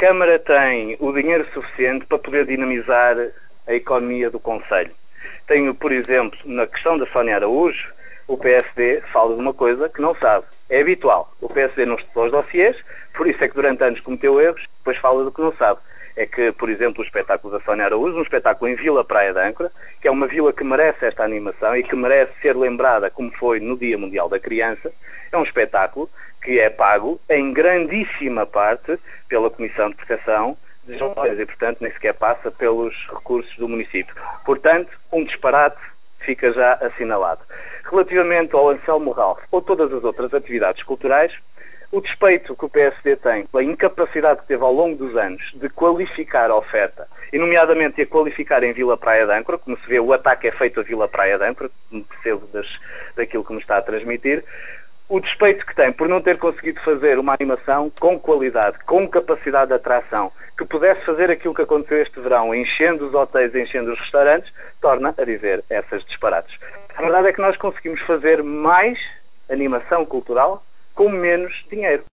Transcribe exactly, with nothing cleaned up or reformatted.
Câmara tem o dinheiro suficiente para poder dinamizar a economia do concelho. Tenho, por exemplo, na questão da Sónia Araújo, o P S D fala de uma coisa que não sabe. É habitual. O P S D não estudou os dossiês, por isso é que durante anos cometeu erros, depois fala do que não sabe. É que, por exemplo, o espetáculo da Sónia Araújo, um espetáculo em Vila Praia de Âncora, que é uma vila que merece esta animação e que merece ser lembrada como foi no Dia Mundial da Criança, é um espetáculo que é pago em grandíssima parte pela Comissão de Proteção de Jovens e, portanto, nem sequer passa pelos recursos do município. Portanto, um disparate fica já assinalado. Relativamente ao Anselmo Ralph ou todas as outras atividades culturais, o despeito que o P S D tem, a incapacidade que teve ao longo dos anos de qualificar a oferta, e nomeadamente a qualificar em Vila Praia de Âncora, como se vê, o ataque é feito a Vila Praia de Âncora, me percebo das, daquilo que me está a transmitir, o despeito que tem por não ter conseguido fazer uma animação com qualidade, com capacidade de atração, que pudesse fazer aquilo que aconteceu este verão, enchendo os hotéis, enchendo os restaurantes, torna a dizer essas disparates. A verdade é que nós conseguimos fazer mais animação cultural com menos dinheiro.